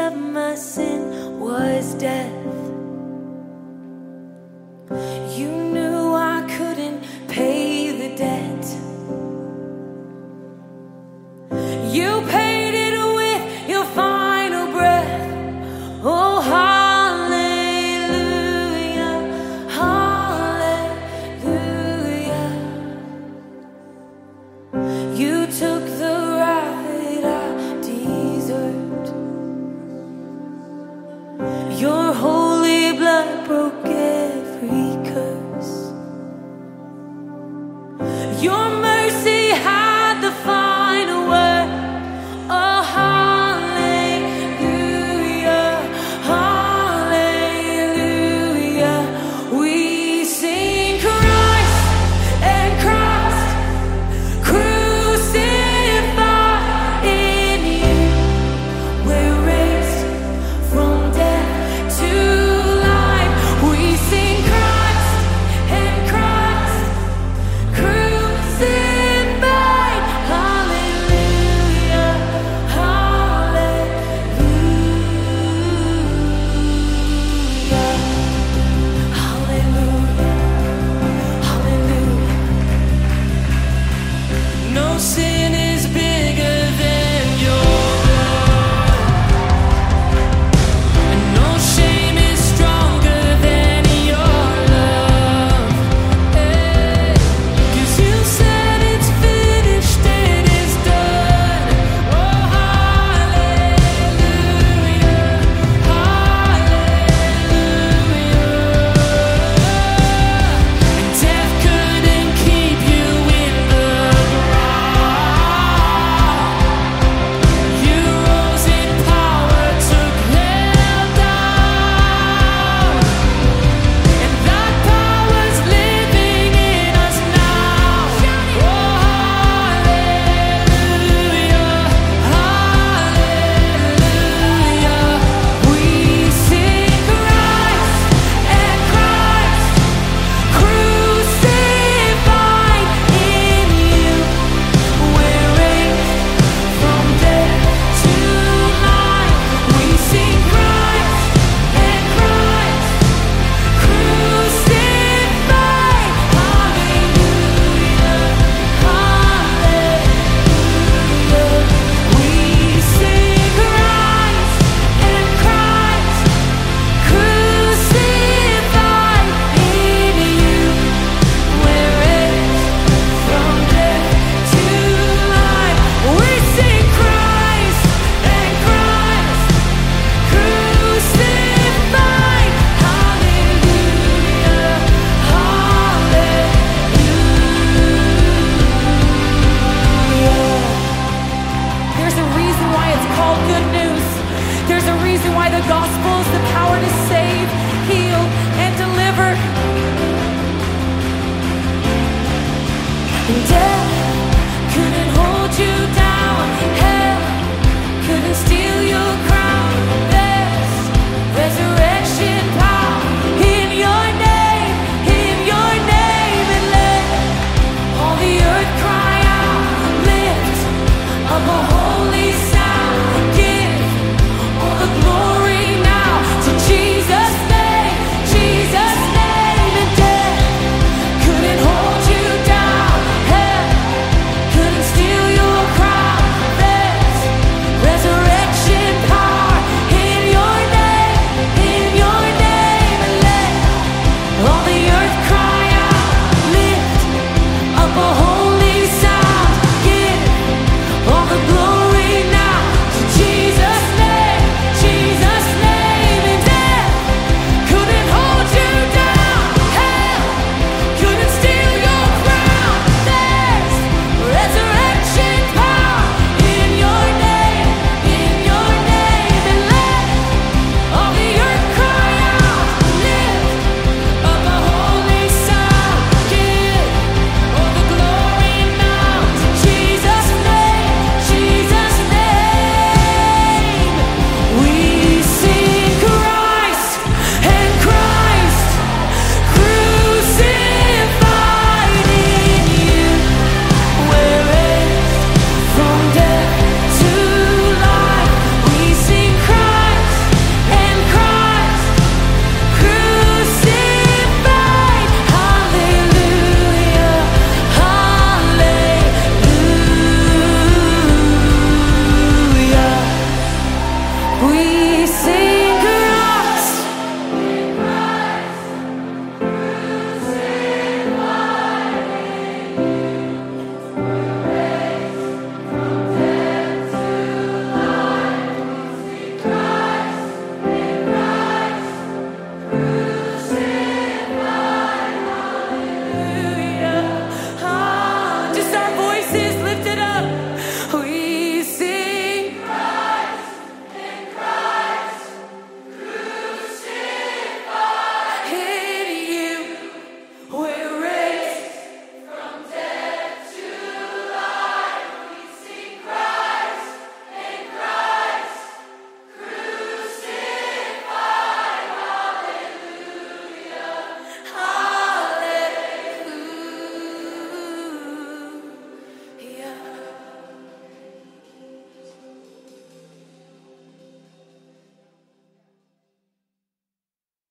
of my sin was death. You knew I couldn't pay the debt. You paid it with your final breath. Oh, hallelujah, hallelujah. You took the wrath that I deserved. Your holy blood broke every curse. Your mercy had the final word. Oh, hallelujah, hallelujah. We sing Christ and Christ crucified in you. We're raised from death to life. We sing Christ and Christ crucified. Hallelujah, hallelujah, hallelujah, hallelujah. No sin is bigger than your love, and no shame is stronger than your love. 'Cause you said it's finished, it is done. Oh, hallelujah, hallelujah. And death couldn't keep you in the ground. You rose in power, took hell down. And that power's living in us now. Oh, hallelujah, hallelujah. We sing Christ and Christ crucified in you. We're raised from death to life. We sing Christ and Christ crucified. Hallelujah, hallelujah. We sing Christ and Christ crucified in you. We're raised from death to life. We sing Christ and Christ crucified. Hallelujah, hallelujah. There's a reason why it's called good news. There's a reason why the gospel is the power to save.